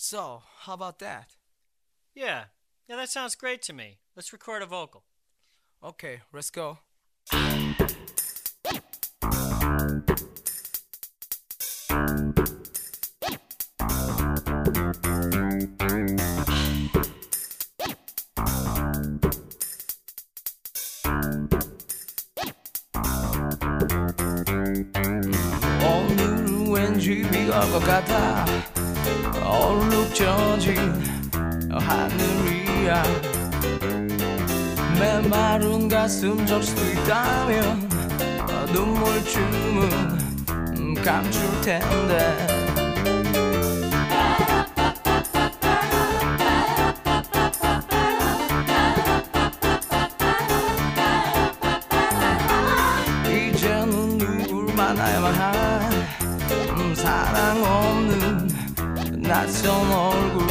So, how about that? Yeah, that sounds great to me. Let's record a vocal. Okay, let's go. 오늘은 왠지 비가 올 것 같아. 얼룩져진 하늘이야. 메마른 가슴 젖을 수 있다면 눈물춤은 감출 텐데. 이제는 누굴 만나야만 할 사랑 없는 낯선 얼굴.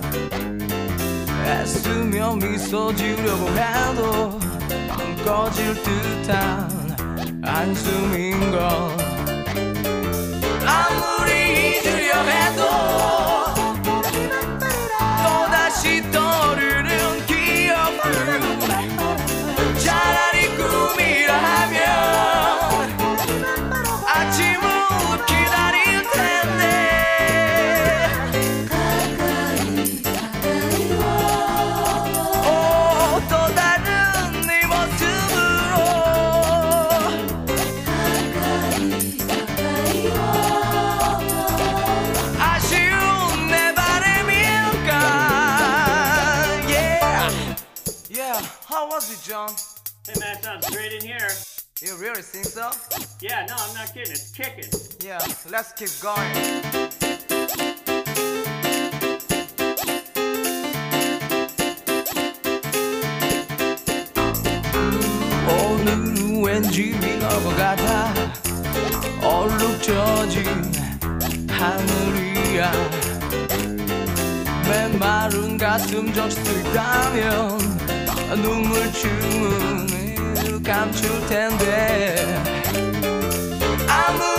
애쓰며 미소 지으려고 해도 꺼질 듯한 한숨인걸. 아무리 잊으려 해도 또다시 떠오르는 기억들. 차라리 꿈이라 하면 아침을 기다릴 텐데. 또 다른 네 모습으로 아쉬운 내 바람일까. Yeah, how was it, John? Hey man, it sounds great in here. You really think so? Yeah, no, I'm not kidding. It's kicking. Yeah, let's keep going. 오늘은 왠지 비가 올 것 같아. 얼룩져진 하늘이야. 메마른 가슴 젖을 수 있다면 눈물춤은 감출 텐데. 아무